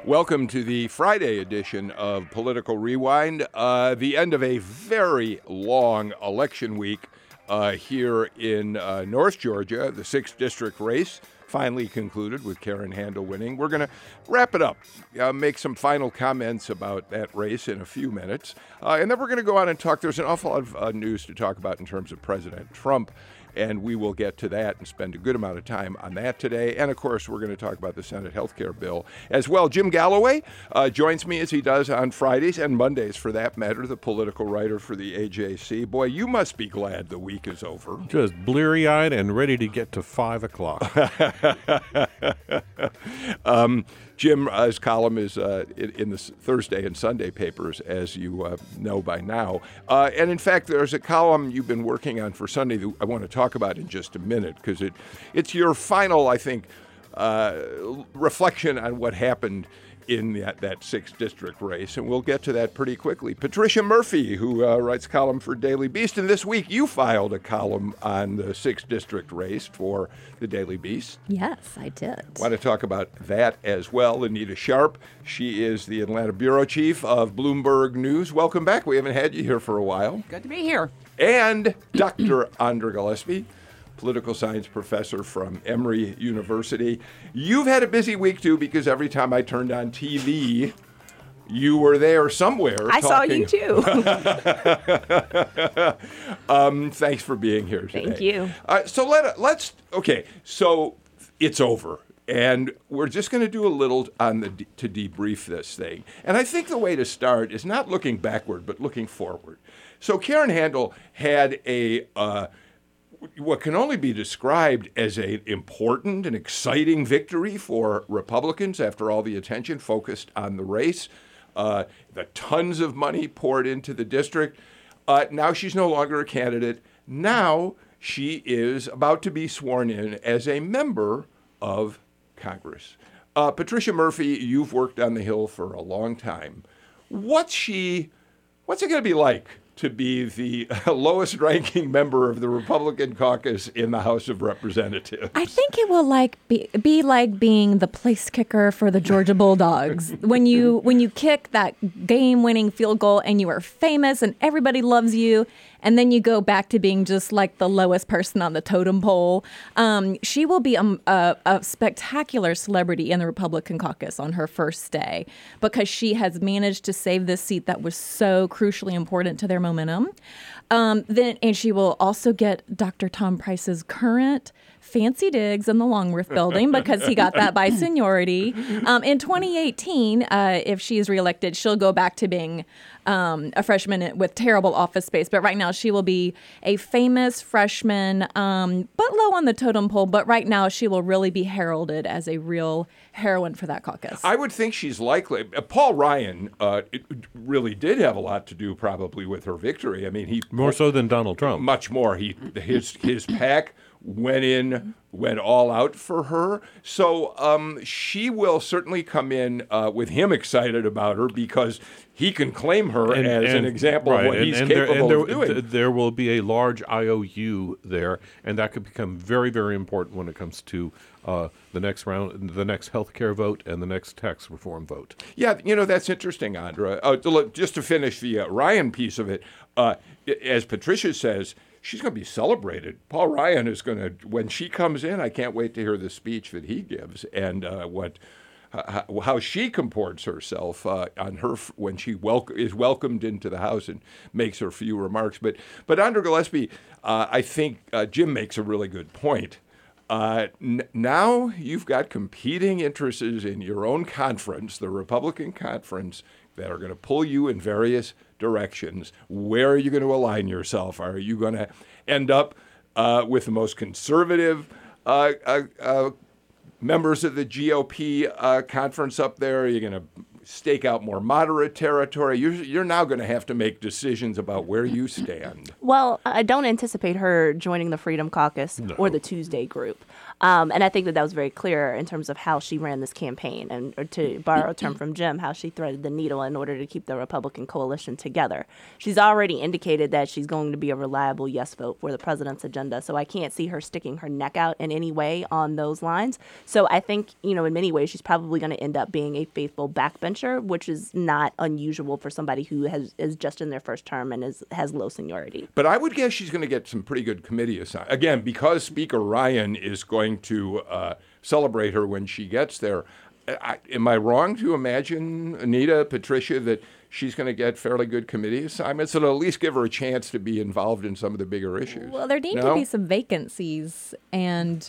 Welcome to the Friday edition of Political Rewind, the end of a very long election week here in North Georgia. The 6th District race finally concluded with Karen Handel winning. We're going to wrap it up, make some final comments about that race in a few minutes, and then we're going to go on and talk. There's an awful lot of news to talk about in terms of President Trump, and we will get to that and spend a good amount of time on that today. And, of course, we're going to talk about the Senate health care bill as well. Jim Galloway joins me as he does on Fridays and Mondays, for that matter, the political writer for the AJC. Boy, you must be glad the week is over. Just bleary-eyed and ready to get to 5 o'clock. Jim's column is in the Thursday and Sunday papers, as you know by now. And in fact, there's a column you've been working on for Sunday that I want to talk about in just a minute, because it's your final, I think, reflection on what happened in that 6th District race, and we'll get to that pretty quickly. Patricia Murphy, who writes column for Daily Beast, and this week you filed a column on the 6th District race for the Daily Beast. Yes, I did. Want to talk about that as well. Anita Sharp, she is the Atlanta bureau chief of Bloomberg News. Welcome back. We haven't had you here for a while. Good to be here. And Dr. Andra Gillespie, political science professor from Emory University. You've had a busy week, too, because every time I turned on TV, you were there somewhere. I saw you, too. Thanks for being here today. Thank you. So it's over. And we're just going to do a little to debrief this thing. And I think the way to start is not looking backward, but looking forward. So Karen Handel had what can only be described as an important and exciting victory for Republicans after all the attention focused on the race, the tons of money poured into the district. Now she's no longer a candidate. Now she is about to be sworn in as a member of Congress. Patricia Murphy, you've worked on the Hill for a long time. What's it going to be like to be the lowest ranking member of the Republican caucus in the House of Representatives? I think it will be like being the place kicker for the Georgia Bulldogs. when you kick that game-winning field goal and you are famous and everybody loves you, and then you go back to being just like the lowest person on the totem pole. She will be a spectacular celebrity in the Republican caucus on her first day, because she has managed to save this seat that was so crucially important to their momentum. And she will also get Dr. Tom Price's current fancy digs in the Longworth building, because he got that by seniority. In 2018, if she is reelected, she'll go back to being a freshman with terrible office space. But right now she will be a famous freshman, but low on the totem pole. But right now she will really be heralded as a real heroine for that caucus. I would think she's likely. Paul Ryan really did have a lot to do probably with her victory. I mean, he more so than Donald Trump. Much more. His PAC went all out for her. So she will certainly come in with him excited about her, because he can claim her as an example of what he's capable of doing. There will be a large IOU there, and that could become very, very important when it comes to the next round, the next health care vote, and the next tax reform vote. Yeah, that's interesting, Andra. Just to finish the Ryan piece of it, as Patricia says, she's going to be celebrated. Paul Ryan is going to, when she comes in, I can't wait to hear the speech that he gives, and how she comports herself on her when she is welcomed into the House and makes her few remarks. But Andra Gillespie, I think Jim makes a really good point. Now you've got competing interests in your own conference, the Republican conference, that are going to pull you in various directions. Where are you going to align yourself? Are you going to end up with the most conservative members of the GOP conference up there? Are you going to stake out more moderate territory? You're now going to have to make decisions about where you stand. Well, I don't anticipate her joining the Freedom Caucus or the Tuesday Group. And I think that was very clear in terms of how she ran this campaign, and or to borrow a term from Jim, how she threaded the needle in order to keep the Republican coalition together. She's already indicated that she's going to be a reliable yes vote for the president's agenda, so I can't see her sticking her neck out in any way on those lines. So I think, in many ways, she's probably going to end up being a faithful backbencher, which is not unusual for somebody who is just in their first term and has low seniority. But I would guess she's going to get some pretty good committee assignments. Again, because Speaker Ryan is going to celebrate her when she gets there. Am I wrong to imagine, Anita, Patricia, that she's going to get fairly good committee assignments that'll at least give her a chance to be involved in some of the bigger issues? Well, there need to be some vacancies, and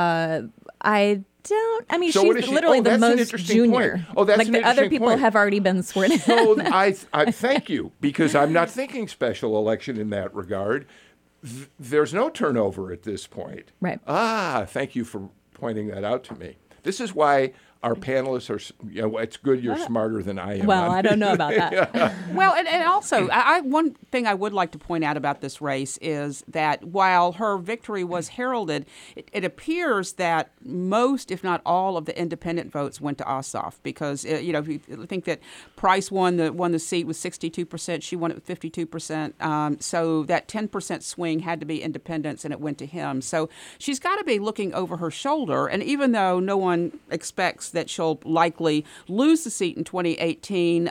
she's literally the most junior. Point. Oh, that's like an the other interesting people point. have already been sworn in. So I thank you, because I'm not thinking special election in that regard. There's no turnover at this point. Right. Thank you for pointing that out to me. This is why our panelists are, it's good you're smarter than I am. Well, I don't know about that. Well, and also, one thing I would like to point out about this race is that while her victory was heralded, it appears that most, if not all, of the independent votes went to Ossoff, because if you think that Price won the seat with 62%, she won it with 52%. So that 10% swing had to be independents, and it went to him. So she's got to be looking over her shoulder, and even though no one expects that she'll likely lose the seat in 2018.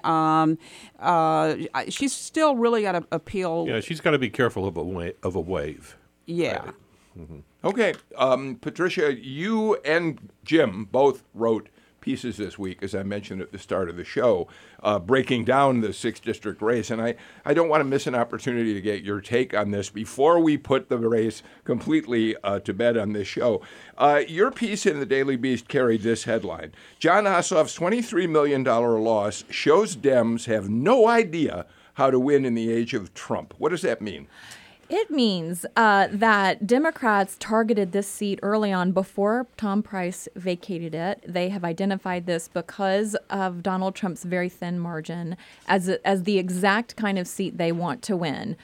She's still really got to appeal. Yeah, she's got to be careful of a wave. Yeah. Mm-hmm. Okay, Patricia, you and Jim both wrote pieces this week, as I mentioned at the start of the show, breaking down the 6th district race. And I don't want to miss an opportunity to get your take on this before we put the race completely to bed on this show. Your piece in the Daily Beast carried this headline: Jon Ossoff's $23 million loss shows Dems have no idea how to win in the age of Trump. What does that mean? It means that Democrats targeted this seat early on before Tom Price vacated it. They have identified this because of Donald Trump's very thin margin as the exact kind of seat they want to win.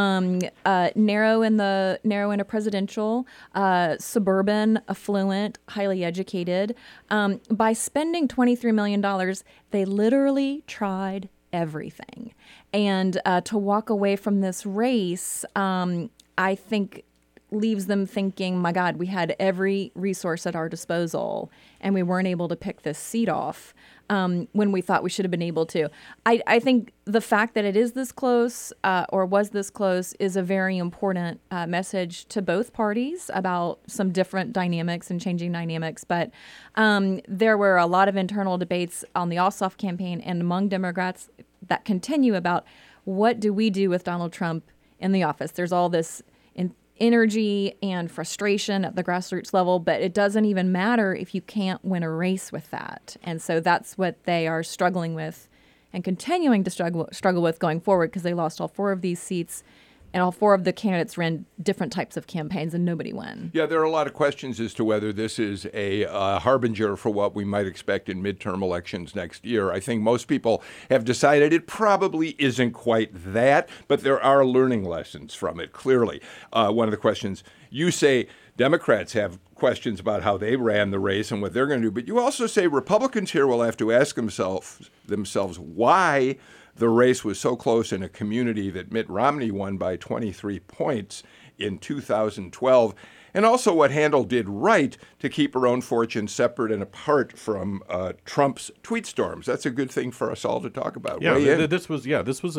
Narrow in a presidential, suburban, affluent, highly educated. By spending $23 million, they literally tried everything. And to walk away from this race, I think leaves them thinking, my God, we had every resource at our disposal and we weren't able to pick this seat off when we thought we should have been able to. I think the fact that it is this close or was this close is a very important message to both parties about some different dynamics and changing dynamics. But there were a lot of internal debates on the Ossoff campaign and among Democrats that continue about what do we do with Donald Trump in the office. There's all this energy and frustration at the grassroots level, but it doesn't even matter if you can't win a race with that. And so that's what they are struggling with and continuing to struggle with going forward, because they lost all 4 of these seats. And all 4 of the candidates ran different types of campaigns, and nobody won. Yeah, there are a lot of questions as to whether this is a harbinger for what we might expect in midterm elections next year. I think most people have decided it probably isn't quite that, but there are learning lessons from it, clearly. One of the questions, you say Democrats have questions about how they ran the race and what they're going to do, but you also say Republicans here will have to ask themselves why the race was so close in a community that Mitt Romney won by 23 points in 2012, and also what Handel did right to keep her own fortune separate and apart from Trump's tweet storms. That's a good thing for us all to talk about. Yeah, this was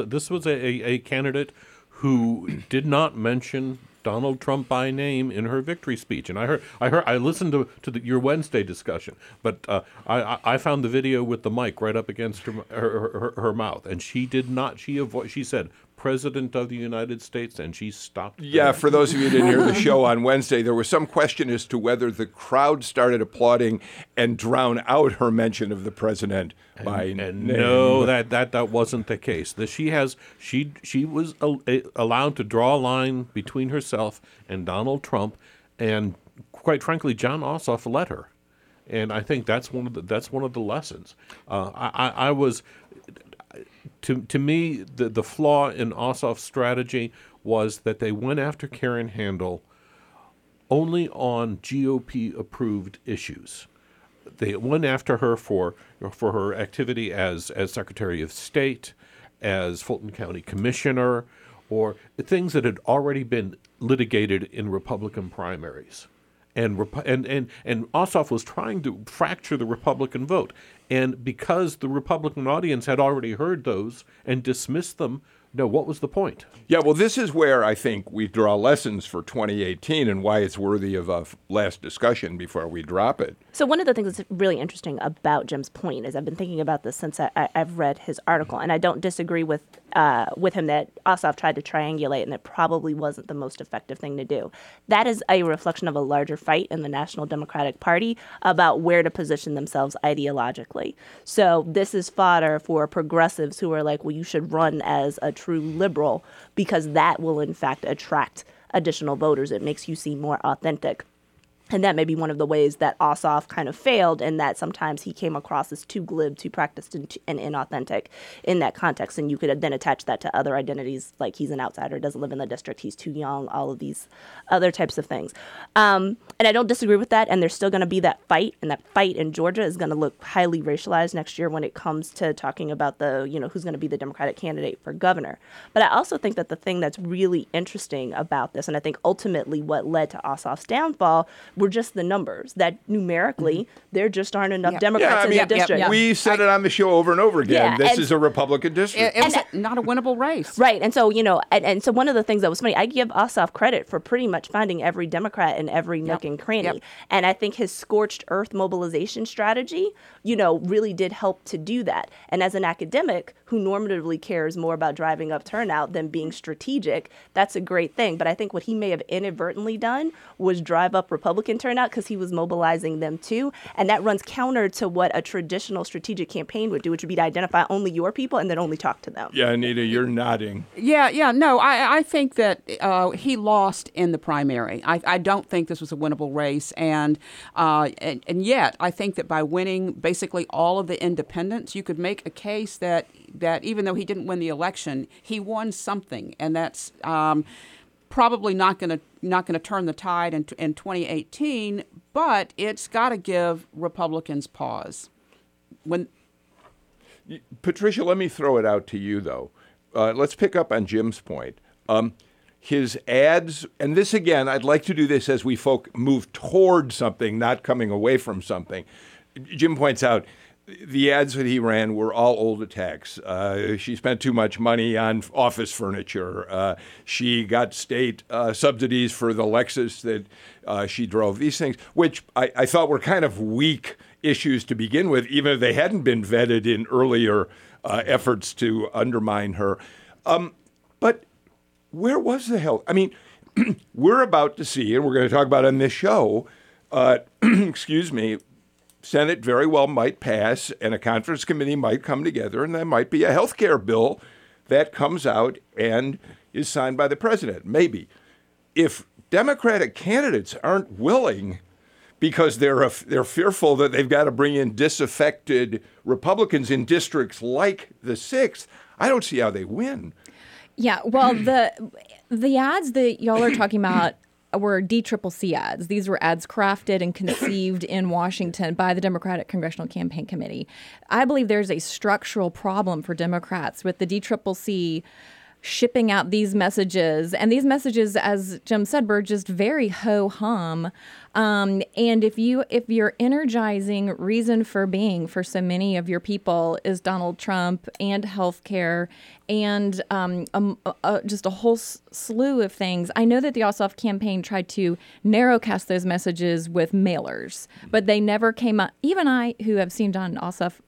a candidate who did not mention Donald Trump by name in her victory speech, and I listened to your Wednesday discussion, but I found the video with the mic right up against her mouth, and she did not. She said President of the United States, and she stopped. Yeah, for those of you who didn't hear the show on Wednesday, there was some question as to whether the crowd started applauding and drown out her mention of the president by name. No, that wasn't the case. She was allowed to draw a line between herself and Donald Trump, and quite frankly, Jon Ossoff let her. and I think that's one of the lessons. I was, to me, the flaw in Ossoff's strategy was that they went after Karen Handel only on GOP-approved issues. They went after her for her activity as Secretary of State, as Fulton County Commissioner, or things that had already been litigated in Republican primaries. And Ossoff was trying to fracture the Republican vote. And because the Republican audience had already heard those and dismissed them, no, what was the point? Yeah, well, this is where I think we draw lessons for 2018 and why it's worthy of a last discussion before we drop it. So one of the things that's really interesting about Jim's point is I've been thinking about this since I've read his article, and I don't disagree with him that Ossoff tried to triangulate, and it probably wasn't the most effective thing to do. That is a reflection of a larger fight in the National Democratic Party about where to position themselves ideologically. So this is fodder for progressives who are like, well, you should run as a true liberal because that will, in fact, attract additional voters. It makes you seem more authentic. And that may be one of the ways that Ossoff kind of failed, in that sometimes he came across as too glib, too practiced, and inauthentic in that context. And you could then attach that to other identities, like he's an outsider, doesn't live in the district, he's too young, all of these other types of things. And I don't disagree with that. And there's still going to be that fight. And that fight in Georgia is going to look highly racialized next year when it comes to talking about who's going to be the Democratic candidate for governor. But I also think that the thing that's really interesting about this, and I think ultimately what led to Ossoff's downfall, were just the numbers, that numerically there just aren't enough Democrats in the district. We said it on the show over and over again. Yeah, this is a Republican district. It was not a winnable race. Right. And so, and so one of the things that was funny, I give Ossoff credit for pretty much finding every Democrat in every nook and cranny. Yep. And I think his scorched earth mobilization strategy, really did help to do that. And as an academic who normatively cares more about driving up turnout than being strategic, that's a great thing. But I think what he may have inadvertently done was drive up Republican turnout because he was mobilizing them too. And that runs counter to what a traditional strategic campaign would do, which would be to identify only your people and then only talk to them. Yeah, Anita, you're nodding. Yeah. No, I think that he lost in the primary. I don't think this was a winnable race. And yet, I think that by winning basically all of the independents, you could make a case that even though he didn't win the election, he won something. And that's probably not going to turn the tide in 2018, but it's got to give Republicans pause. Patricia, let me throw it out to you, though. Let's pick up on Jim's point. His ads, and this again, I'd like to do this as we move toward something, not coming away from something. Jim points out the ads that he ran were all old attacks. She spent too much money on office furniture. She got state subsidies for the Lexus that she drove. These things, which I thought were kind of weak issues to begin with, even if they hadn't been vetted in earlier efforts to undermine her. But where was the help? I mean, we're about to see, and we're going to talk about on this show, Senate very well might pass, and a conference committee might come together, and there might be a health care bill that comes out and is signed by the president. Maybe. If Democratic candidates aren't willing, because they're fearful that they've got to bring in disaffected Republicans in districts like the 6th, I don't see how they win. Yeah, well, the ads that y'all are talking about were DCCC ads. These were ads crafted and conceived in Washington by the Democratic Congressional Campaign Committee. I believe there's a structural problem for Democrats with the DCCC shipping out these messages. And these messages, as Jim said, were just very ho-hum. And if your energizing reason for being for so many of your people is Donald Trump and healthcare and just a whole slew of things, I know that the Ossoff campaign tried to narrowcast those messages with mailers, but they never came up. Even I, who have seen John Ossoff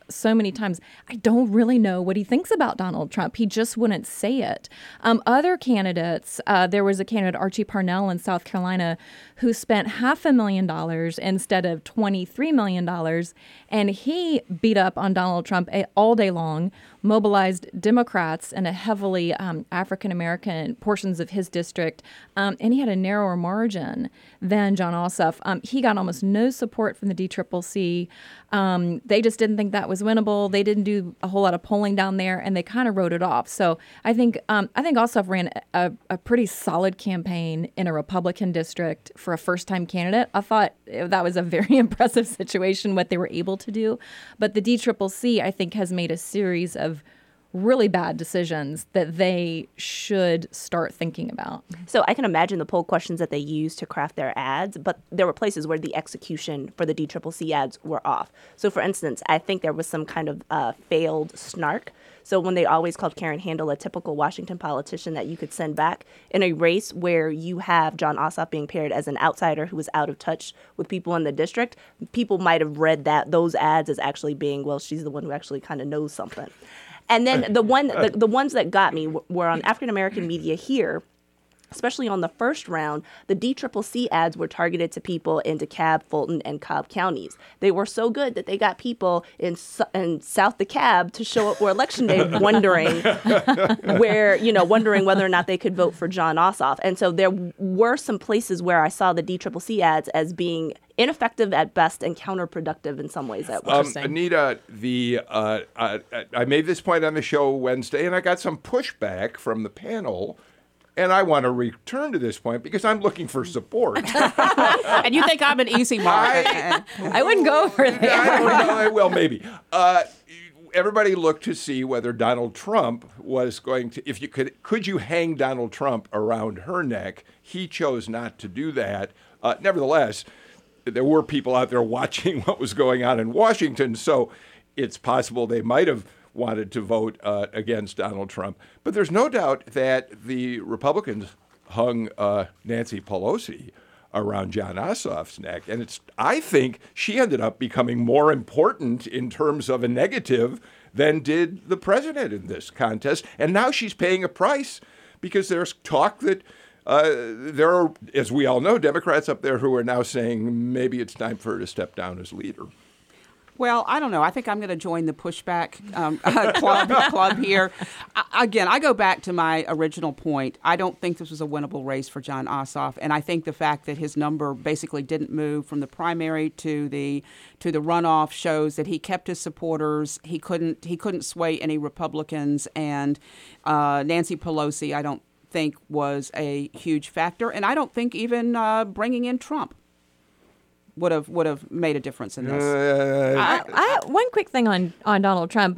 so many times, I don't really know what he thinks about Donald Trump. He just wouldn't say it. Other candidates, there was a candidate, Archie Parnell in South Carolina, who spent $500,000 instead of $23 million. And he beat up on Donald Trump all day long, mobilized Democrats in a heavily African-American portions of his district, and he had a narrower margin than Jon Ossoff. He got almost no support from the DCCC. They just didn't think that was winnable. They didn't do a whole lot of polling down there, and they kind of wrote it off. So I think Ossoff ran a pretty solid campaign in a Republican district for a first-time candidate. I thought that was a very impressive situation, what they were able to do. But the DCCC, I think, has made a series of really bad decisions that they should start thinking about. So I can imagine the poll questions that they used to craft their ads, but there were places where the execution for the DCCC ads were off. So for instance, I think there was some kind of failed snark. So when they always called Karen Handel a typical Washington politician that you could send back in a race where you have Jon Ossoff being paired as an outsider who was out of touch with people in the district, people might have read those ads as actually being, well, she's the one who actually kind of knows something. And then the ones that got me were on African-American media here, especially on the first round. The DCCC ads were targeted to people in DeKalb, Fulton, and Cobb counties. They were so good that they got people in South DeKalb to show up for Election Day wondering whether or not they could vote for Jon Ossoff. And so there were some places where I saw the DCCC ads as being ineffective at best and counterproductive in some ways at worst. Anita, I made this point on the show Wednesday, and I got some pushback from the panel. And I want to return to this point because I'm looking for support. And you think I'm an easy mark? I wouldn't go over there. I don't know. Well, maybe. Everybody looked to see whether Donald Trump was going to, could you hang Donald Trump around her neck? He chose not to do that. Nevertheless, there were people out there watching what was going on in Washington, so it's possible they might have wanted to vote against Donald Trump. But there's no doubt that the Republicans hung Nancy Pelosi around Jon Ossoff's neck. And I think she ended up becoming more important in terms of a negative than did the president in this contest. And now she's paying a price because there's talk that there are, as we all know, Democrats up there who are now saying maybe it's time for her to step down as leader. Well, I don't know. I think I'm going to join the pushback club here. Again, I go back to my original point. I don't think this was a winnable race for Jon Ossoff, and I think the fact that his number basically didn't move from the primary to the runoff shows that he kept his supporters. He couldn't sway any Republicans, and Nancy Pelosi, I don't think, was a huge factor, and I don't think even bringing in Trump would have made a difference in this. One quick thing on Donald Trump.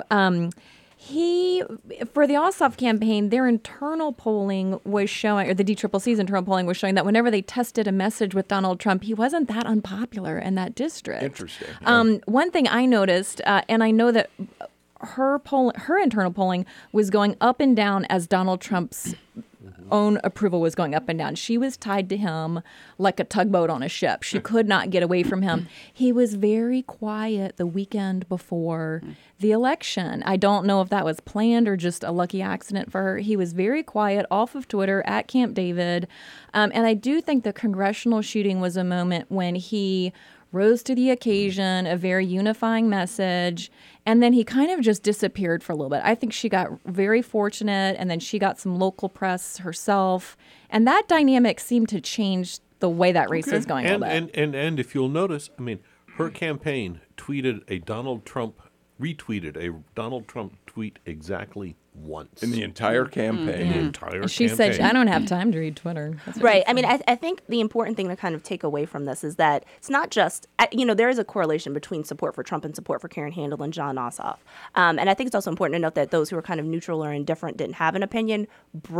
He, for the Ossoff campaign, their internal polling was showing, or the DCCC's internal polling was showing that whenever they tested a message with Donald Trump, he wasn't that unpopular in that district. Interesting. One thing I noticed, and I know that her internal polling was going up and down as Donald Trump's own approval was going up and down. She was tied to him like a tugboat on a ship. She could not get away from him. He was very quiet the weekend before the election. I don't know if that was planned or just a lucky accident for her. He was very quiet off of Twitter at Camp David. And I do think the congressional shooting was a moment when he rose to the occasion, a very unifying message, and then he kind of just disappeared for a little bit. I think she got very fortunate, and then she got some local press herself, and that dynamic seemed to change the way that race was going a little bit. And if you'll notice, I mean, her campaign retweeted a Donald Trump tweet exactly once. In the entire campaign. She said, I don't have time to read Twitter. Right. I mean, I think the important thing to kind of take away from this is that it's not just, there is a correlation between support for Trump and support for Karen Handel and Jon Ossoff. And I think it's also important to note that those who are kind of neutral or indifferent, didn't have an opinion, broke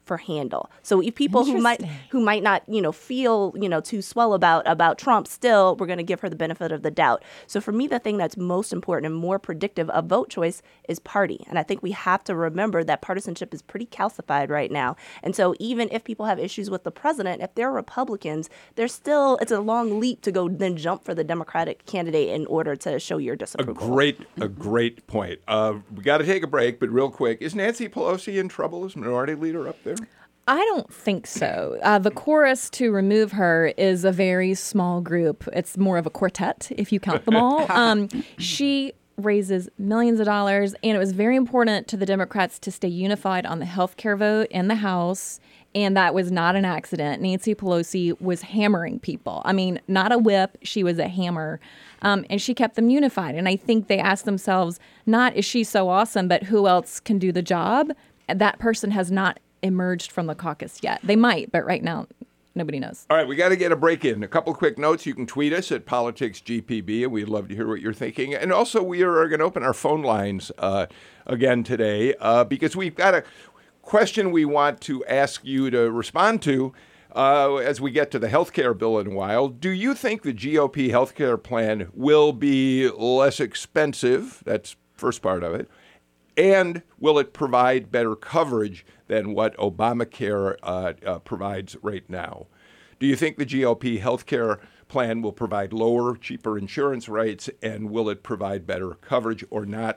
for Handel. So if people who might not, feel, too swell about Trump, still we're going to give her the benefit of the doubt. So for me, the thing that's most important and more predictive of vote choice is party. And I think we have to remember that partisanship is pretty calcified right now. And so even if people have issues with the president, if they're Republicans, it's a long leap to go then jump for the Democratic candidate in order to show your disapproval. A great point. We got to take a break, but real quick, is Nancy Pelosi in trouble as minority leader up there? I don't think so. The chorus to remove her is a very small group. It's more of a quartet, if you count them all. She raises millions of dollars, and it was very important to the Democrats to stay unified on the health care vote in the House, and that was not an accident. Nancy Pelosi was hammering people. I mean, not a whip, she was a hammer, and she kept them unified. And I think they asked themselves, not is she so awesome, but who else can do the job? That person has not emerged from the caucus yet. They might, but right now, nobody knows. All right, we got to get a break in. A couple quick notes. You can tweet us at PoliticsGPB, and we'd love to hear what you're thinking. And also, we are going to open our phone lines again today because we've got a question we want to ask you to respond to as we get to the health care bill in a while. Do you think the GOP health care plan will be less expensive? That's first part of it. And will it provide better coverage than what Obamacare provides right now? Do you think the GOP healthcare plan will provide lower, cheaper insurance rates, and will it provide better coverage or not?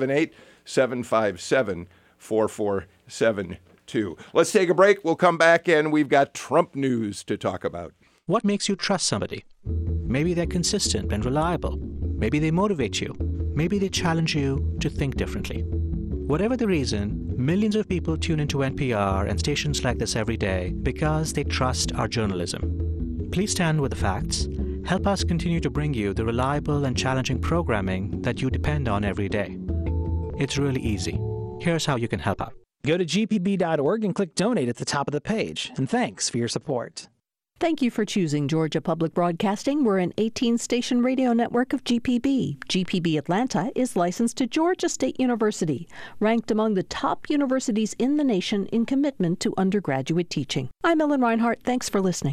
678-757-4472. Let's take a break. We'll come back, and we've got Trump news to talk about. What makes you trust somebody? Maybe they're consistent and reliable. Maybe they motivate you. Maybe they challenge you to think differently. Whatever the reason, millions of people tune into NPR and stations like this every day because they trust our journalism. Please stand with the facts. Help us continue to bring you the reliable and challenging programming that you depend on every day. It's really easy. Here's how you can help out. Go to gpb.org and click Donate at the top of the page. And thanks for your support. Thank you for choosing Georgia Public Broadcasting. We're an 18-station radio network of GPB. GPB Atlanta is licensed to Georgia State University, ranked among the top universities in the nation in commitment to undergraduate teaching. I'm Ellen Reinhart. Thanks for listening.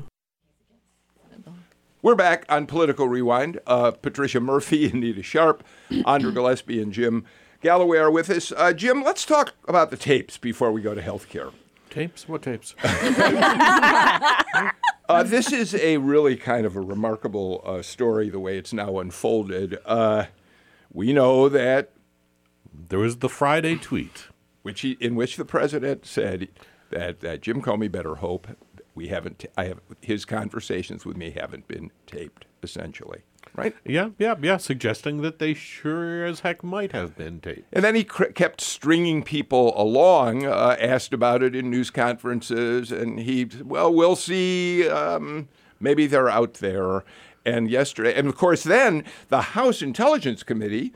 We're back on Political Rewind. Patricia Murphy, Anita Sharp, Andra Gillespie, and Jim Galloway are with us. Jim, let's talk about the tapes before we go to health care. Tapes? What tapes? This is a really kind of a remarkable story, the way it's now unfolded. We know that there was the Friday tweet, in which the president said that Jim Comey better hope his conversations with me haven't been taped, essentially. Right? Yeah, suggesting that they sure as heck might have been taped. And then he kept stringing people along, asked about it in news conferences, and we'll see, maybe they're out there. And yesterday, and of course then, the House Intelligence Committee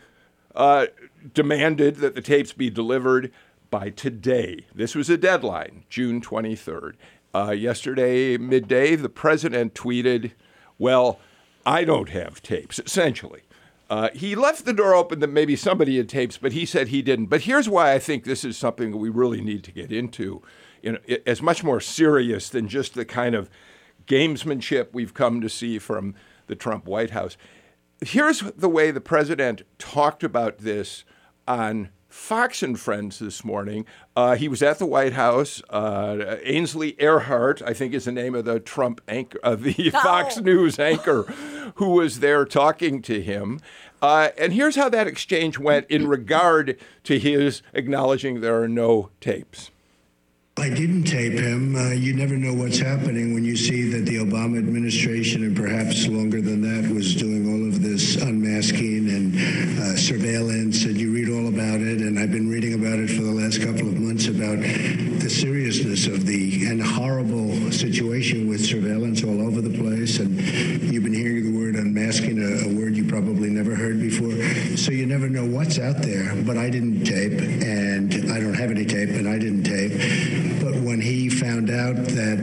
demanded that the tapes be delivered by today. This was a deadline, June 23rd. Yesterday, midday, the president tweeted, well, I don't have tapes, essentially. He left the door open that maybe somebody had tapes, but he said he didn't. But here's why I think this is something that we really need to get into, as much more serious than just the kind of gamesmanship we've come to see from the Trump White House. Here's the way the president talked about this on Fox and Friends this morning. He was at the White House. Ainsley Earhardt, I think is the name of the Trump anchor, the Fox News anchor, who was there talking to him. And here's how that exchange went in regard to his acknowledging there are no tapes. I didn't tape him. You never know what's happening when you see that the Obama administration, and perhaps longer than that, was doing all of this unmasking and surveillance, and you read all about it. And I've been reading about it for the last couple of months about the seriousness of and horrible situation with surveillance all over the place. And you've been hearing the word unmasking, a word you probably never heard before. So you never know what's out there. But I didn't tape, and I don't have any tape, and I didn't tape. But when he found out that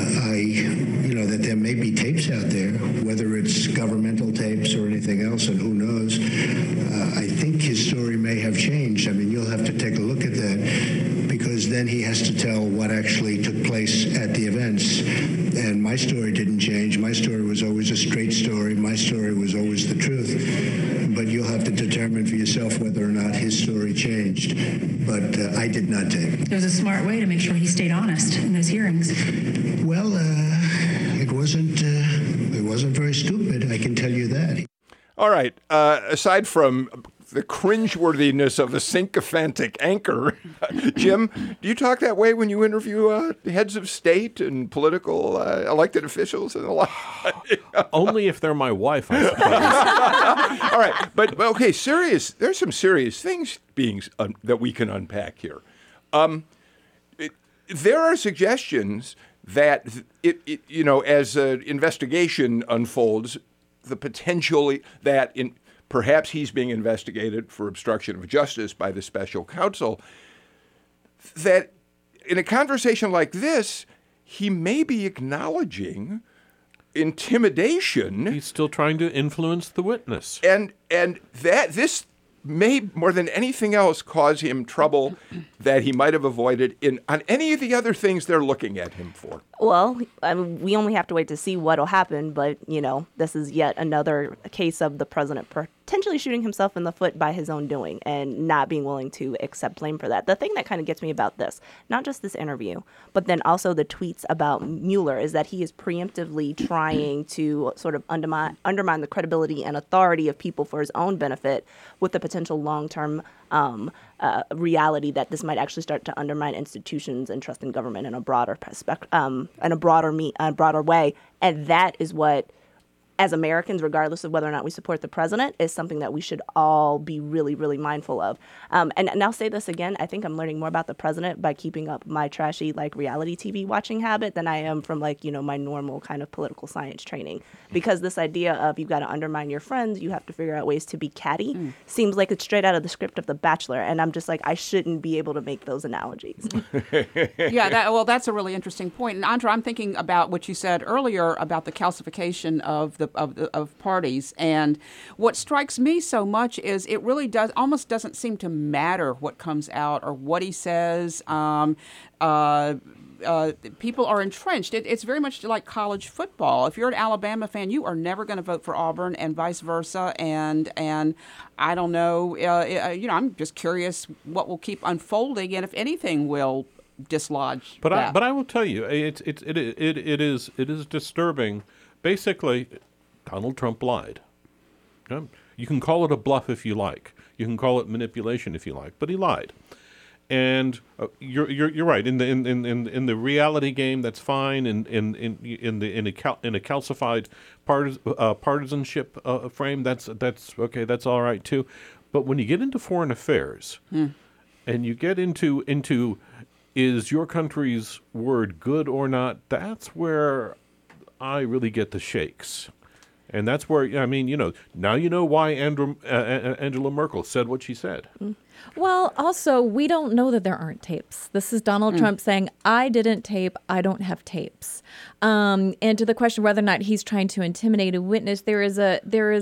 that there may be tapes out there, whether it's governmental tapes or anything else, and who knows, I think his story may have changed. I mean, you'll have to take a look at that, because words, then he has to tell what actually took place at the events. And my story didn't change. My story was always a straight story. My story was always the truth. But you'll have to determine for yourself whether or not his story changed. But I did not tape. It was a smart way to make sure he stayed honest in those hearings. Well, it wasn't very stupid, I can tell you that. All right. Aside from the cringeworthiness of a sycophantic anchor, Jim, do you talk that way when you interview heads of state and political elected officials and the like? Only if they're my wife, I suppose. All right. But, okay, there's some serious things that we can unpack here. There are suggestions that, as an investigation unfolds, the potential that perhaps he's being investigated for obstruction of justice by the special counsel, that in a conversation like this, he may be acknowledging intimidation. He's still trying to influence the witness. And that this may, more than anything else, cause him trouble that he might have avoided on any of the other things they're looking at him for. Well, I mean, we only have to wait to see what will happen, but, this is yet another case of the president potentially shooting himself in the foot by his own doing and not being willing to accept blame for that. The thing that kind of gets me about this, not just this interview, but then also the tweets about Mueller, is that he is preemptively trying to sort of undermine the credibility and authority of people for his own benefit, with the potential long-term reality that this might actually start to undermine institutions and trust in government in a broader broader way. And that is what, as Americans, regardless of whether or not we support the president, is something that we should all be really, really mindful of. And I'll say this again, I think I'm learning more about the president by keeping up my trashy, reality TV watching habit than I am from, my normal kind of political science training. Because this idea of you've got to undermine your friends, you have to figure out ways to be catty, seems like it's straight out of the script of The Bachelor. And I'm just I shouldn't be able to make those analogies. Yeah, that's a really interesting point. And Andra, I'm thinking about what you said earlier about the calcification of parties, and what strikes me so much is it really almost doesn't seem to matter what comes out or what he says. People are entrenched. It's very much like college football. If you're an Alabama fan, you are never going to vote for Auburn, and vice versa. And I don't know. I'm just curious what will keep unfolding, and if anything will dislodge. But I will tell you, it is disturbing. Basically, Donald Trump lied. You can call it a bluff if you like. You can call it manipulation if you like, but he lied. And you're right. In the reality game, that's fine. In a calcified partisanship frame, that's okay. That's all right too. But when you get into foreign affairs, and you get into is your country's word good or not? That's where I really get the shakes. And that's where, now you know why Angela Merkel said what she said. Well, also, we don't know that there aren't tapes. This is Donald Trump saying, I didn't tape, I don't have tapes. And to the question whether or not he's trying to intimidate a witness, there is a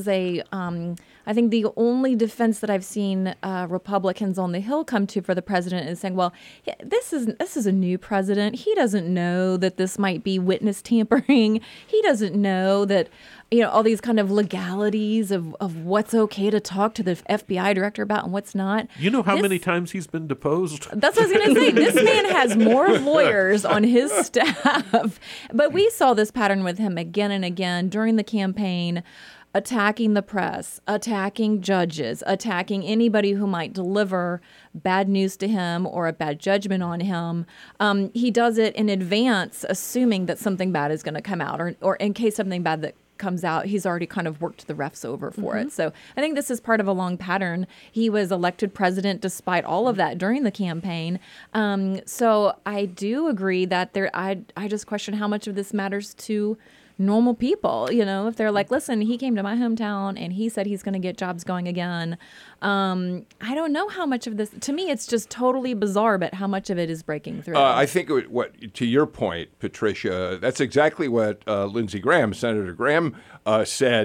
I think the only defense that I've seen Republicans on the Hill come to for the president is saying, well, this is a new president. He doesn't know that this might be witness tampering. He doesn't know that, all these kind of legalities of what's okay to talk to the FBI director about and what's not. You know how many times he's been deposed? That's what I was going to say. This man has more lawyers on his staff. But we saw this pattern with him again and again during the campaign, attacking the press, attacking judges, attacking anybody who might deliver bad news to him or a bad judgment on him. He does it in advance, assuming that something bad is going to come out, or in case something bad that comes out, he's already kind of worked the refs over for it. So I think this is part of a long pattern. He was elected president despite all of that during the campaign. So I do agree that I just question how much of this matters to normal people, if they're like, listen, he came to my hometown and he said he's going to get jobs going again. I don't know how much of this, to me, it's just totally bizarre, but how much of it is breaking through. I think to your point, Patricia, that's exactly what Lindsey Graham, Senator Graham, said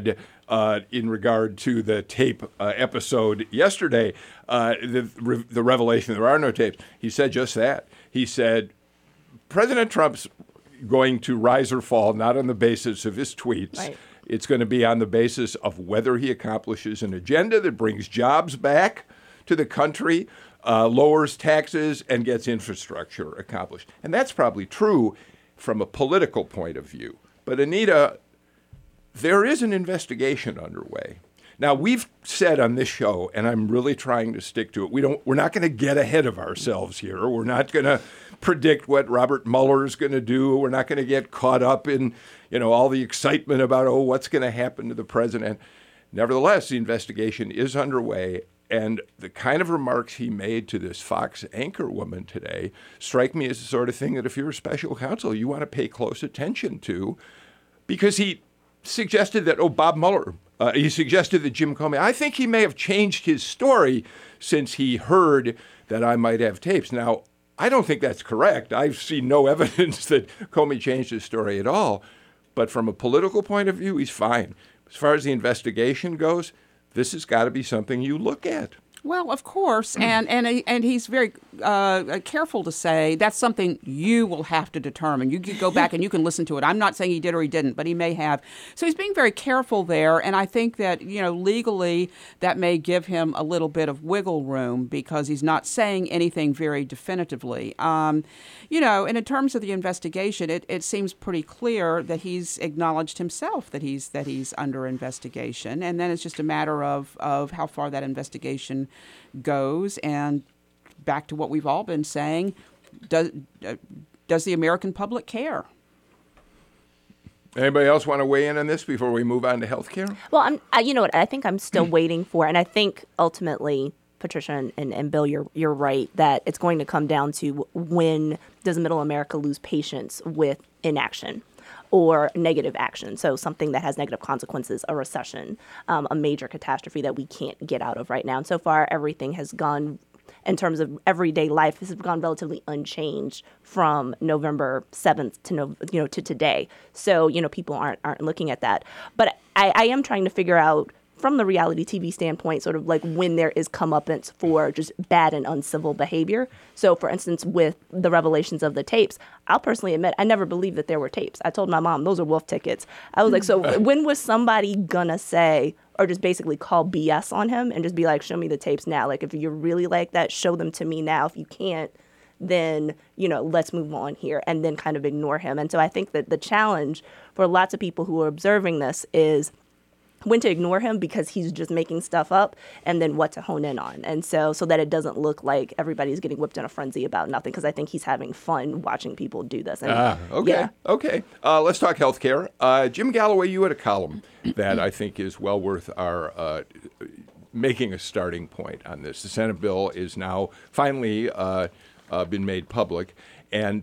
in regard to the tape episode yesterday, the revelation there are no tapes. He said just that. He said President Trump's going to rise or fall not on the basis of his tweets. Right. It's going to be on the basis of whether he accomplishes an agenda that brings jobs back to the country, lowers taxes, and gets infrastructure accomplished. And that's probably true from a political point of view. But Anita, there is an investigation underway. Now, we've said on this show, and I'm really trying to stick to it, we're not going to get ahead of ourselves here. We're not going to predict what Robert Mueller is going to do. We're not going to get caught up in, all the excitement about, what's going to happen to the president. Nevertheless, the investigation is underway, and the kind of remarks he made to this Fox anchor woman today strike me as the sort of thing that if you're a special counsel, you want to pay close attention to, because he suggested that, Bob Mueller, he suggested that Jim Comey, I think he may have changed his story since he heard that I might have tapes. Now, I don't think that's correct. I've seen no evidence that Comey changed his story at all. But from a political point of view, he's fine. As far as the investigation goes, this has got to be something you look at. Well, of course, and he's very careful to say that's something you will have to determine. You can go back and you can listen to it. I'm not saying he did or he didn't, but he may have. So he's being very careful there, and I think that legally that may give him a little bit of wiggle room because he's not saying anything very definitively. And in terms of the investigation, it seems pretty clear that he's acknowledged himself that he's under investigation, and then it's just a matter of how far that investigation goes. And back to what we've all been saying, does the American public care? Anybody else want to weigh in on this before we move on to healthcare? Well, I think I'm still waiting for, and I think ultimately, Patricia and Bill, you're right that it's going to come down to when does Middle America lose patience with inaction or negative action. So something that has negative consequences, a recession, a major catastrophe that we can't get out of right now. And so far, everything has gone, in terms of everyday life, this has gone relatively unchanged from November 7th to today. So, people aren't looking at that. But I am trying to figure out, from the reality TV standpoint, sort of like when there is comeuppance for just bad and uncivil behavior. So, for instance, with the revelations of the tapes, I'll personally admit I never believed that there were tapes. I told my mom, those are wolf tickets. I was like, so when was somebody gonna say, or just basically call BS on him and just be like, show me the tapes now? Like, if you're really like that, show them to me now. If you can't, then, let's move on here, and then kind of ignore him. And so I think that the challenge for lots of people who are observing this is when to ignore him because he's just making stuff up, and then what to hone in on. And so that it doesn't look like everybody's getting whipped in a frenzy about nothing, because I think he's having fun watching people do this. And, okay. Yeah. Okay. Let's talk healthcare. Jim Galloway, you had a column that I think is well worth our making a starting point on this. The Senate bill is now finally been made public, and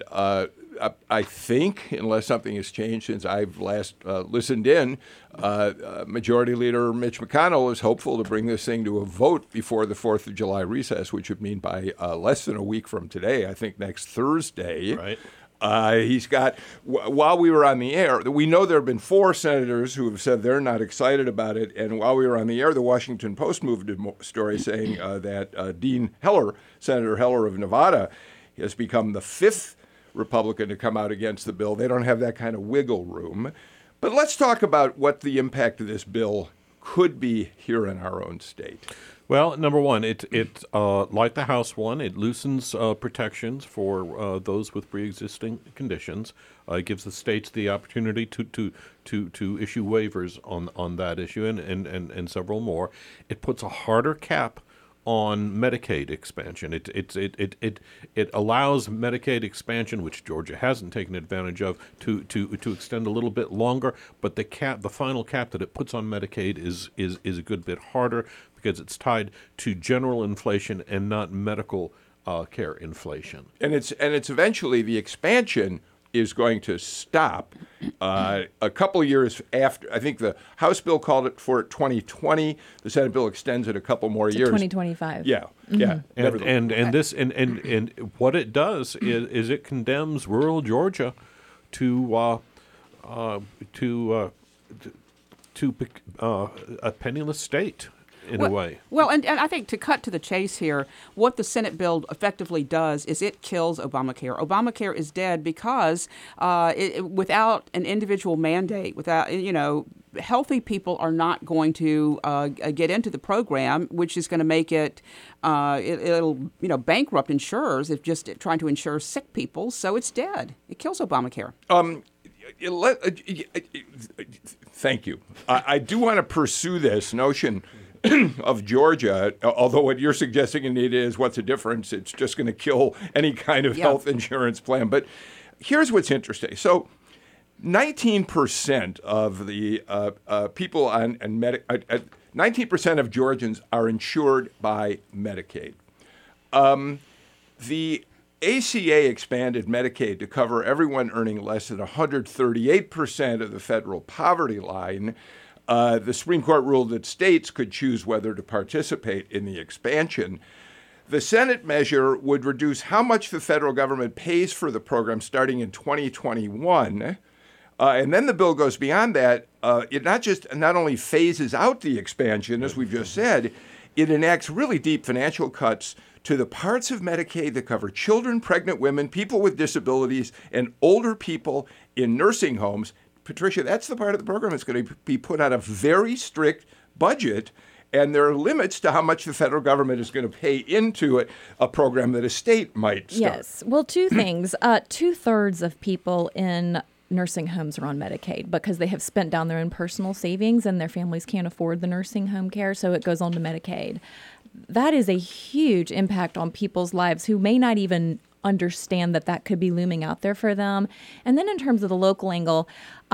I think, unless something has changed since I've last listened in, Majority Leader Mitch McConnell is hopeful to bring this thing to a vote before the 4th of July recess, which would mean by less than a week from today, I think next Thursday. Right. He's got, while we were on the air, we know there have been 4 senators who have said they're not excited about it. And while we were on the air, the Washington Post moved a story saying that Dean Heller, Senator Heller of Nevada, has become the 5th Republican to come out against the bill. They don't have that kind of wiggle room. But let's talk about what the impact of this bill could be here in our own state. Well, number one, it like the House one, it loosens protections for those with pre-existing conditions. It gives the states the opportunity to issue waivers on that issue and several more. It puts a harder cap on Medicaid expansion. It allows Medicaid expansion, which Georgia hasn't taken advantage of, to extend a little bit longer. But the final cap that it puts on Medicaid is a good bit harder because it's tied to general inflation and not medical care inflation. And it's eventually the expansion is going to stop a couple of years after. I think the House bill called it for 2020. The Senate bill extends it a couple more years. 2025. Yeah, yeah. And what it does is it condemns rural Georgia to to a penniless state in a way. Well, and I think to cut to the chase here, what the Senate bill effectively does is it kills Obamacare. Obamacare is dead because without an individual mandate, without, healthy people are not going to get into the program, which is going to make it'll bankrupt insurers if just trying to insure sick people. So it's dead. It kills Obamacare. Thank you. I do want to pursue this notion of Georgia, although what you're suggesting, Anita, is what's the difference? It's just going to kill any kind of health insurance plan. But here's what's interesting. So 19% of the people on 19% of Georgians are insured by Medicaid. The ACA expanded Medicaid to cover everyone earning less than 138% of the federal poverty line. The Supreme Court ruled that states could choose whether to participate in the expansion. The Senate measure would reduce how much the federal government pays for the program starting in 2021. And then the bill goes beyond that. It not only phases out the expansion, as we've just said, it enacts really deep financial cuts to the parts of Medicaid that cover children, pregnant women, people with disabilities, and older people in nursing homes. Patricia, that's the part of the program that's going to be put on a very strict budget, and there are limits to how much the federal government is going to pay into a program that a state might start. Yes. Well, two things. 2/3 of people in nursing homes are on Medicaid because they have spent down their own personal savings and their families can't afford the nursing home care, so it goes on to Medicaid. That is a huge impact on people's lives who may not even understand that could be looming out there for them. And then in terms of the local angle,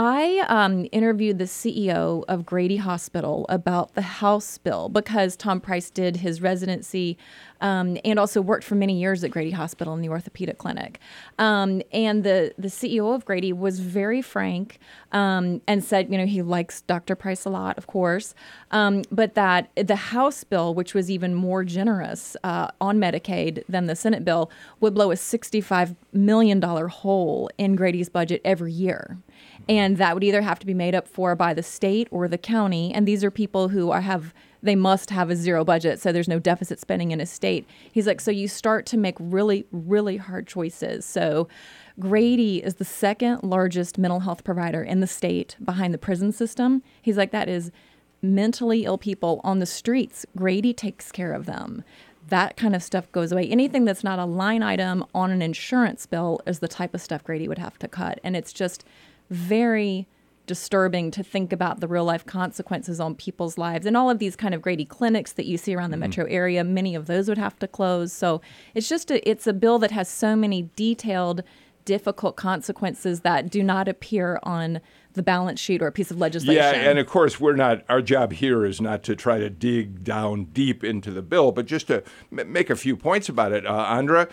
I interviewed the CEO of Grady Hospital about the House bill because Tom Price did his residency and also worked for many years at Grady Hospital in the orthopedic clinic. And the CEO of Grady was very frank and said, he likes Dr. Price a lot, of course, but that the House bill, which was even more generous on Medicaid than the Senate bill, would blow a $65 million hole in Grady's budget every year. And that would either have to be made up for by the state or the county. And these are people who they must have a zero budget, so there's no deficit spending in a state. He's like, so you start to make really, really hard choices. So Grady is the second largest mental health provider in the state behind the prison system. He's like, that is mentally ill people on the streets. Grady takes care of them. That kind of stuff goes away. Anything that's not a line item on an insurance bill is the type of stuff Grady would have to cut. And it's just very disturbing to think about the real life consequences on people's lives. And all of these kind of Grady clinics that you see around the metro area, many of those would have to close. So it's just it's a bill that has so many detailed, difficult consequences that do not appear on the balance sheet or a piece of legislation. Yeah, and of course, our job here is not to try to dig down deep into the bill, but just to make a few points about it. Andra,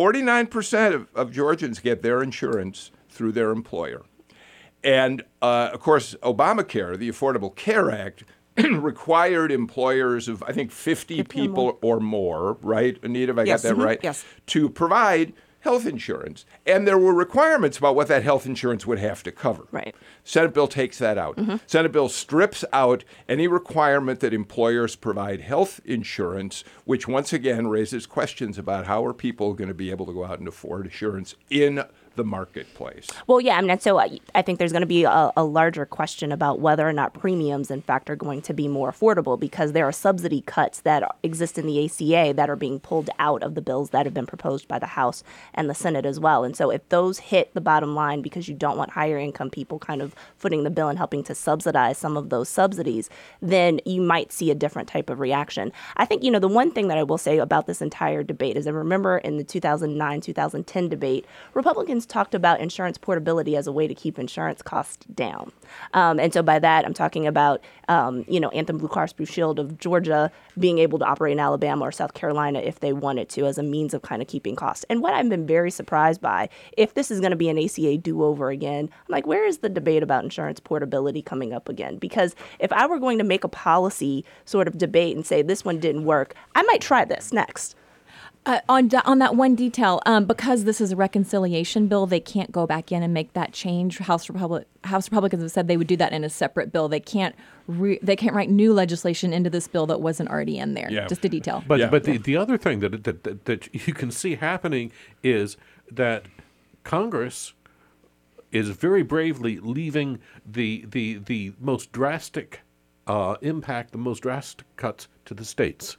49% of Georgians get their insurance through their employer. And, of course, Obamacare, the Affordable Care Act, required employers of, I think, 50 people or more, right, Anita, if I got that right? Yes. To provide health insurance. And there were requirements about what that health insurance would have to cover. Right. Senate bill takes that out. Senate bill strips out any requirement that employers provide health insurance, which once again raises questions about how are people going to be able to go out and afford insurance in the marketplace. Well, yeah, so I think there's going to be a larger question about whether or not premiums, in fact, are going to be more affordable because there are subsidy cuts that exist in the ACA that are being pulled out of the bills that have been proposed by the House and the Senate as well. And so if those hit the bottom line because you don't want higher income people kind of footing the bill and helping to subsidize some of those subsidies, then you might see a different type of reaction. I think, the one thing that I will say about this entire debate is I remember in the 2009-2010 debate, Republicans talked about insurance portability as a way to keep insurance costs down. And so by that, I'm talking about, Anthem Blue Cross Blue Shield of Georgia being able to operate in Alabama or South Carolina if they wanted to as a means of kind of keeping costs. And what I've been very surprised by, if this is going to be an ACA do-over again, I'm like, where is the debate about insurance portability coming up again? Because if I were going to make a policy sort of debate and say this one didn't work, I might try this next. On that one detail, because this is a reconciliation bill, they can't go back in and make that change. House Republicans have said they would do that in a separate bill. They can't write new legislation into this bill that wasn't already in there. Yeah. Just a detail. But the other thing that you can see happening is that Congress is very bravely leaving the most drastic impact, the most drastic cuts to the states.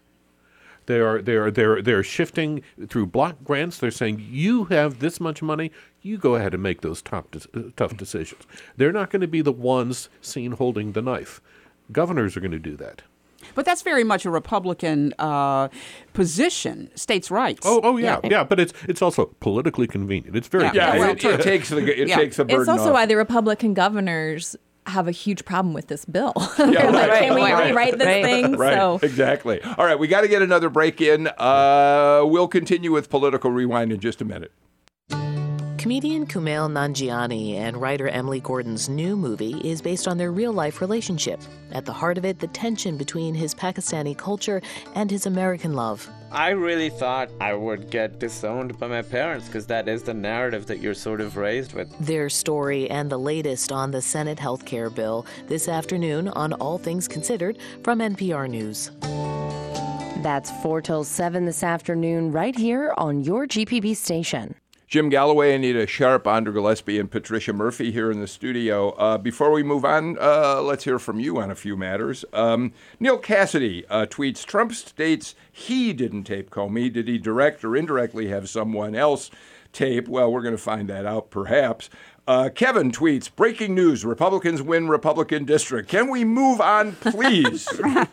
They're shifting through block grants. They're saying, you have this much money, you go ahead and make those tough decisions. They're not going to be the ones seen holding the knife. Governors are going to do that. But that's very much a Republican position, states' rights. Oh yeah. But it's also politically convenient. It's very it takes the burden It's also off. why the Republican governors have a huge problem with this bill. Yeah, right. Can we rewrite this thing? Right, So. exactly. All right, we got to get another break in. We'll continue with Political Rewind in just a minute. Comedian Kumail Nanjiani and writer Emily Gordon's new movie is based on their real-life relationship. At the heart of it, the tension between his Pakistani culture and his American love. I really thought I would get disowned by my parents because that is the narrative that you're sort of raised with. Their story and the latest on the Senate health care bill this afternoon on All Things Considered from NPR News. That's 4 till 7 this afternoon right here on your GPB station. Jim Galloway, Anita Sharp, Andra Gillespie, and Patricia Murphy here in the studio. Before we move on, let's hear from you on a few matters. Neil Cassidy tweets, Trump states he didn't tape Comey. Did he direct or indirectly have someone else tape? Well, we're going to find that out, perhaps. Kevin tweets, breaking news, Republicans win Republican district. Can we move on, please?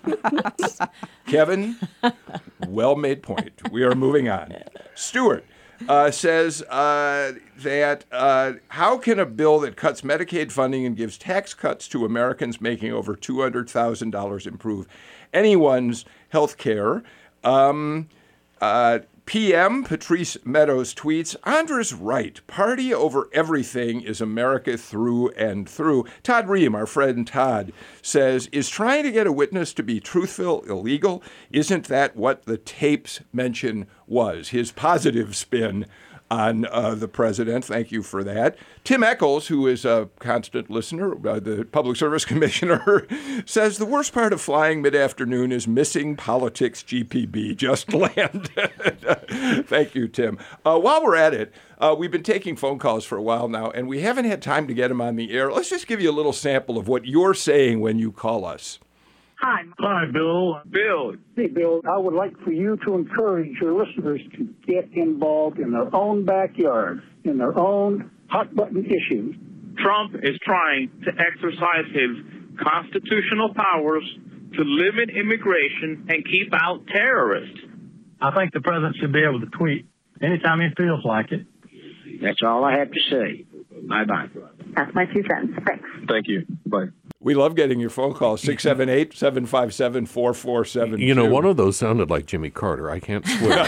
Kevin, well-made point. We are moving on. Stuart says that how can a bill that cuts Medicaid funding and gives tax cuts to Americans making over $200,000 improve anyone's health care? PM Patrice Meadows tweets, Andra's right. Party over everything is America through and through. Todd Ream, our friend Todd, says, is trying to get a witness to be truthful illegal? Isn't that what the tapes mention was? His positive spin on the president. Thank you for that. Tim Echols, who is a constant listener, the Public Service Commissioner, says the worst part of flying mid-afternoon is missing politics GPB. Just land. Thank you, Tim. While we're at it, we've been taking phone calls for a while now, and we haven't had time to get them on the air. Let's just give you a little sample of what you're saying when you call us. Hi. Hi, Bill. Bill. Hey, Bill. I would like for you to encourage your listeners to get involved in their own backyard, in their own hot-button issues. Trump is trying to exercise his constitutional powers to limit immigration and keep out terrorists. I think the president should be able to tweet anytime he feels like it. That's all I have to say. Bye-bye. That's my 2 cents. Thanks. Thank you. Bye. We love getting your phone calls, 678-757-4472. You know, one of those sounded like Jimmy Carter. I can't swear.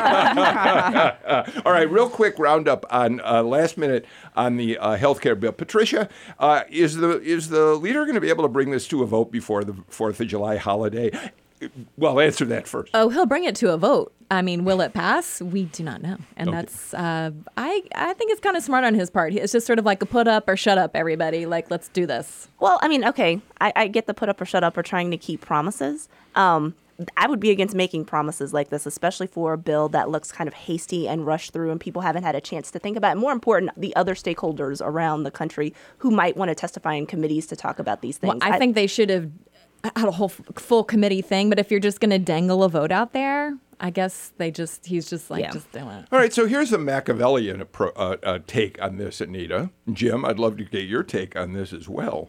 All right, real quick roundup on last minute on the health care bill. Patricia, is the leader going to be able to bring this to a vote before the 4th of July holiday? Well, answer that first. Oh, he'll bring it to a vote. I mean, will it pass? We do not know. And okay. That's, I think it's kind of smart on his part. It's just sort of like a put up or shut up, everybody. Like, let's do this. Well, I mean, okay, I get the put up or shut up or trying to keep promises. I would be against making promises like this, especially for a bill that looks kind of hasty and rushed through and people haven't had a chance to think about it. More important, the other stakeholders around the country who might want to testify in committees to talk about these things. Well, I think they should have had a whole full committee thing, but if you're just going to dangle a vote out there, I guess just just do it. All right, so here's the Machiavellian take on this, Anita. Jim, I'd love to get your take on this as well.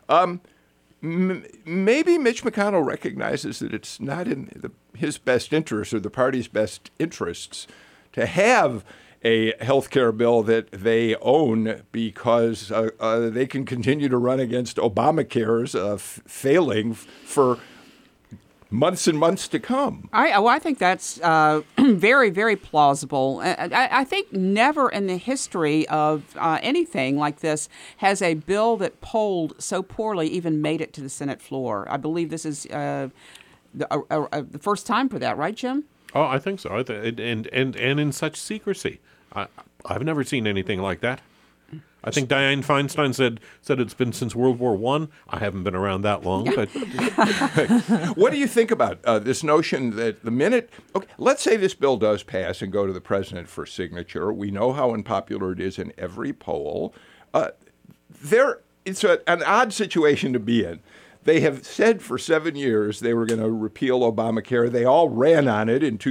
Maybe Mitch McConnell recognizes that it's not in his best interest or the party's best interests to have a health care bill that they own because they can continue to run against Obamacare's failing for months and months to come. I think that's very, very plausible. I think never in the history of anything like this has a bill that polled so poorly even made it to the Senate floor. I believe this is the first time for that, right, Jim? Oh, I think so. And in such secrecy. I've never seen anything like that. I think Dianne Feinstein said it's been since World War I. I haven't been around that long, but what do you think about this notion that the minute, okay, let's say this bill does pass and go to the president for signature. We know how unpopular it is in every poll. It's an odd situation to be in. They have said for 7 years they were going to repeal Obamacare. They all ran on it in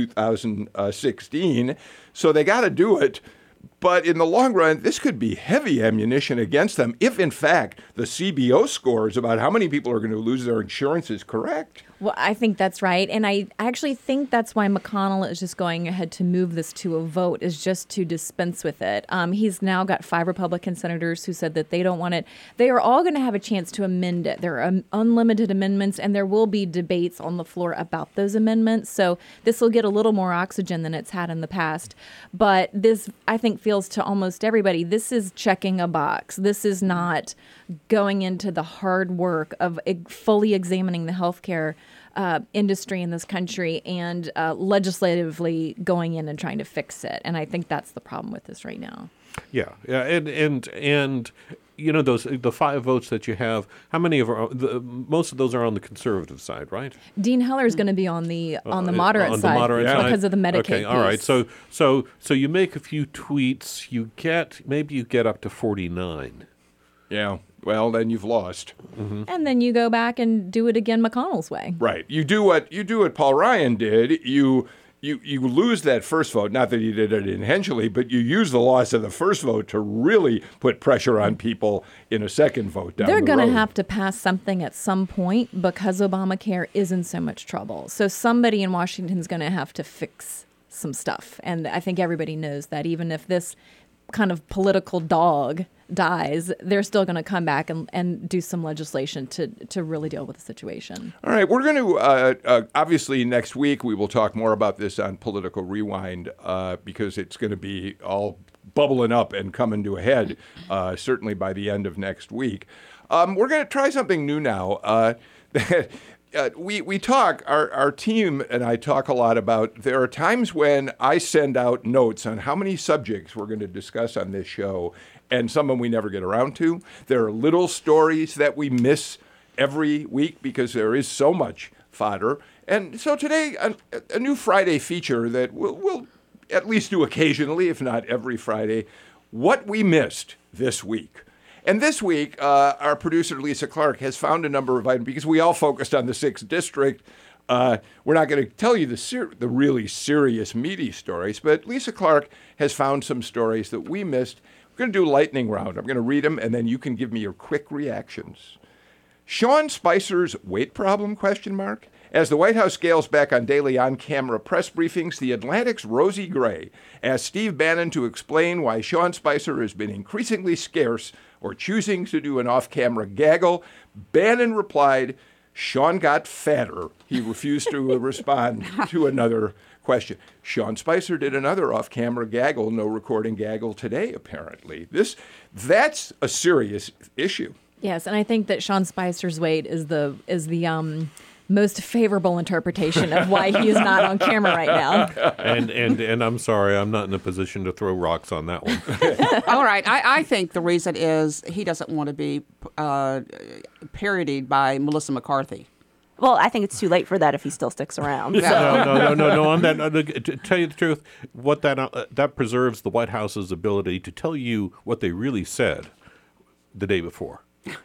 2016, so they got to do it. But in the long run, this could be heavy ammunition against them if, in fact, the CBO scores about how many people are going to lose their insurance is correct. Well, I think that's right. And I actually think that's why McConnell is just going ahead to move this to a vote, is just to dispense with it. He's now got 5 Republican senators who said that they don't want it. They are all going to have a chance to amend it. There are unlimited amendments, and there will be debates on the floor about those amendments. So this will get a little more oxygen than it's had in the past. But this, I think, feels to almost everybody, this is checking a box. This is not going into the hard work of fully examining the healthcare industry in this country and legislatively going in and trying to fix it. And I think that's the problem with this right now. Yeah, and you know the 5 votes that you have. How many of most of those are on the conservative side, right? Dean Heller is going to be on the moderate side because of the Medicaid. Okay, all right. So you make a few tweets, you get up to 49. Yeah. Well, then you've lost. Mm-hmm. And then you go back and do it again McConnell's way. Right. You do what Paul Ryan did. You lose that first vote. Not that he did it intentionally, but you use the loss of the first vote to really put pressure on people in a second vote down the road. They're going to have to pass something at some point because Obamacare is in so much trouble. So somebody in Washington is going to have to fix some stuff. And I think everybody knows that even if this kind of political dog dies, they're still going to come back and do some legislation to really deal with the situation. All right. We're going to, obviously, next week we will talk more about this on Political Rewind because it's going to be all bubbling up and coming to a head, certainly by the end of next week. We're going to try something new now. We talk, our team and I talk a lot about, there are times when I send out notes on how many subjects we're going to discuss on this show, and some of them we never get around to. There are little stories that we miss every week because there is so much fodder. And so today, a new Friday feature that we'll at least do occasionally, if not every Friday, what we missed this week. And this week, our producer, Lisa Clark, has found a number of items, because we all focused on the 6th District. We're not going to tell you the really serious, meaty stories, but Lisa Clark has found some stories that we missed. We're going to do a lightning round. I'm going to read them, and then you can give me your quick reactions. Sean Spicer's weight problem, ? As the White House scales back on daily on-camera press briefings, The Atlantic's Rosie Gray asked Steve Bannon to explain why Sean Spicer has been increasingly scarce or choosing to do an off-camera gaggle. Bannon replied, Sean got fatter. He refused to respond to another question. Sean Spicer did another off-camera gaggle, no recording gaggle today, apparently. That's a serious issue. Yes, and I think that Sean Spicer's weight is the most favorable interpretation of why he is not on camera right now. And I'm sorry, I'm not in a position to throw rocks on that one. All right, I think the reason is he doesn't want to be parodied by Melissa McCarthy. Well, I think it's too late for that if he still sticks around. No. On that, to tell you the truth, what that preserves the White House's ability to tell you what they really said the day before.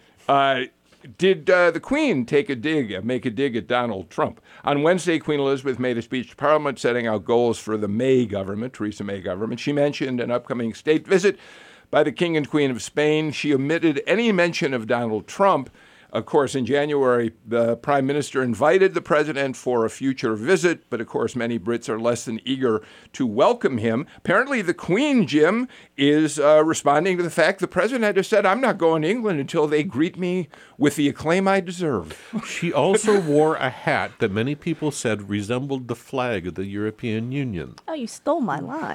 Did the Queen make a dig at Donald Trump? On Wednesday, Queen Elizabeth made a speech to Parliament setting out goals for the Theresa May government. She mentioned an upcoming state visit by the King and Queen of Spain. She omitted any mention of Donald Trump. Of course, in January, the Prime Minister invited the President for a future visit, but of course, many Brits are less than eager to welcome him. Apparently, the Queen, Jim, is responding to the fact the President has said, I'm not going to England until they greet me with the acclaim I deserve. She also wore a hat that many people said resembled the flag of the European Union. Oh, you stole my line.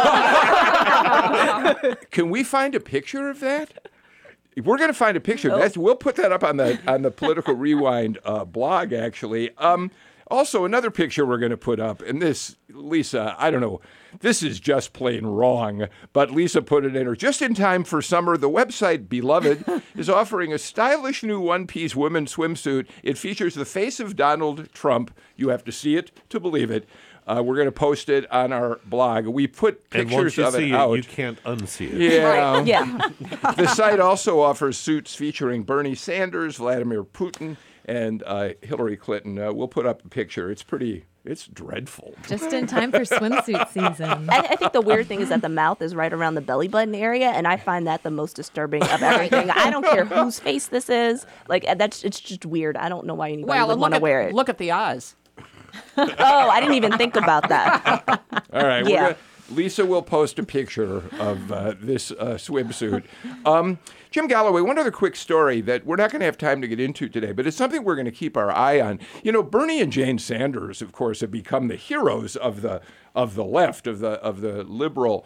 Can we find a picture of that? We're going to find a picture. We'll put that up on the Political Rewind blog, actually. Also, another picture we're going to put up, and this, Lisa, I don't know, this is just plain wrong, but Lisa put it in her just in time for summer. The website Beloved is offering a stylish new one-piece women's swimsuit. It features the face of Donald Trump. You have to see it to believe it. We're going to post it on our blog. We put pictures of it out. You can't unsee it. Yeah. Right. Yeah. The site also offers suits featuring Bernie Sanders, Vladimir Putin, and Hillary Clinton. We'll put up a picture. It's dreadful. Just in time for swimsuit season. I think the weird thing is that the mouth is right around the belly button area, and I find that the most disturbing of everything. I don't care whose face this is. Like, it's just weird. I don't know why anybody would want to wear it. Look at the eyes. Oh, I didn't even think about that. All right. Yeah. Lisa will post a picture of this swimsuit. Jim Galloway, one other quick story that we're not going to have time to get into today, but it's something we're going to keep our eye on. You know, Bernie and Jane Sanders, of course, have become the heroes of the left, of the liberal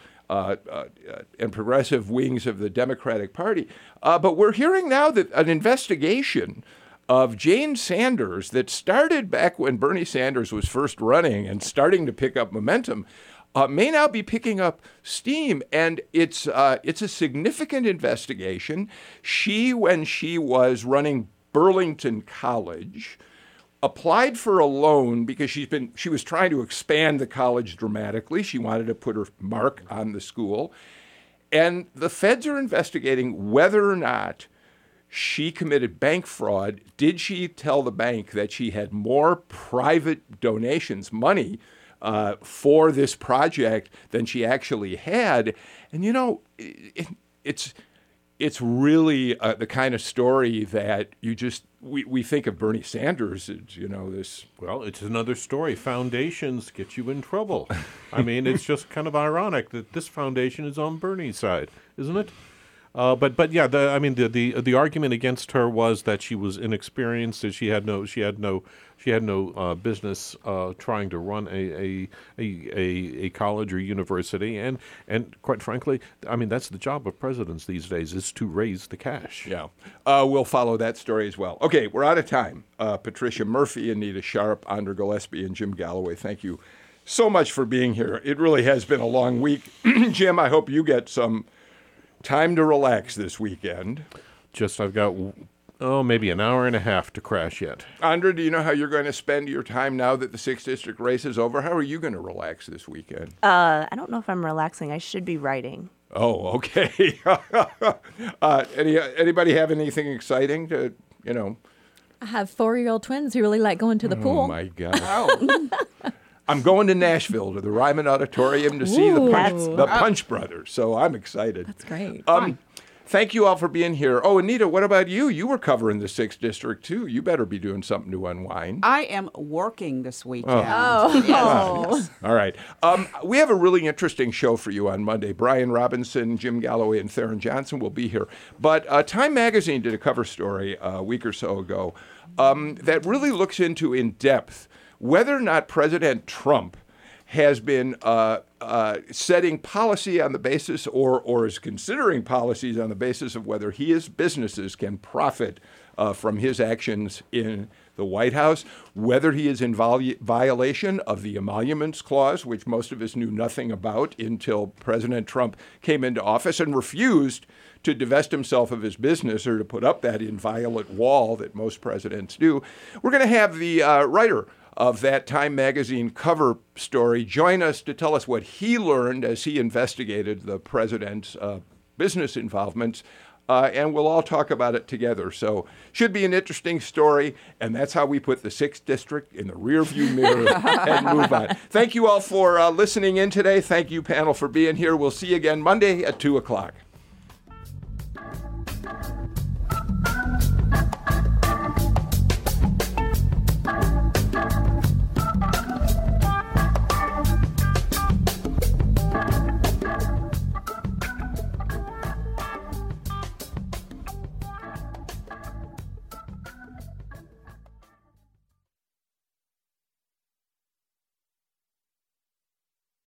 and progressive wings of the Democratic Party. But we're hearing now that an investigation of Jane Sanders that started back when Bernie Sanders was first running and starting to pick up momentum may now be picking up steam, and it's a significant investigation. She, when she was running Burlington College, applied for a loan because she was trying to expand the college dramatically. She wanted to put her mark on the school, and the feds are investigating whether or not she committed bank fraud. Did she tell the bank that she had more private donations, money, for this project than she actually had? And, you know, it's really the kind of story that we think of Bernie Sanders as, you know, this. Well, it's another story. Foundations get you in trouble. I mean, it's just kind of ironic that this foundation is on Bernie's side, isn't it? But yeah, the argument against her was that she was inexperienced, that she had no business trying to run a college or university, and quite frankly, I mean, that's the job of presidents these days, is to raise the cash. Yeah, we'll follow that story as well. Okay, we're out of time. Patricia Murphy, Anita Sharp, Andra Gillespie, and Jim Galloway, thank you so much for being here. It really has been a long week. Jim, I hope you get some time to relax this weekend. I've got, maybe an hour and a half to crash yet. Andra, do you know how you're going to spend your time now that the 6th District race is over? How are you going to relax this weekend? I don't know if I'm relaxing. I should be writing. Oh, okay. Anybody have anything exciting to, you know? I have 4-year-old twins who really like going to the pool. Oh, my God. I'm going to Nashville to the Ryman Auditorium to see the Punch Brothers, so I'm excited. That's great. Thank you all for being here. Oh, Anita, what about you? You were covering the 6th District, too. You better be doing something to unwind. I am working this weekend. Yes. All right. We have a really interesting show for you on Monday. Brian Robinson, Jim Galloway, and Theron Johnson will be here. But Time Magazine did a cover story a week or so ago that really looks into, in depth, whether or not President Trump has been setting policy on the basis or is considering policies on the basis of whether his businesses can profit from his actions in the White House, whether he is in violation of the Emoluments Clause, which most of us knew nothing about until President Trump came into office and refused to divest himself of his business or to put up that inviolate wall that most presidents do. We're going to have the writer of that Time Magazine cover story join us to tell us what he learned as he investigated the president's business involvements, and we'll all talk about it together. So should be an interesting story, and that's how we put the 6th District in the rearview mirror and move on. Thank you all for listening in today. Thank you, panel, for being here. We'll see you again Monday at 2 o'clock.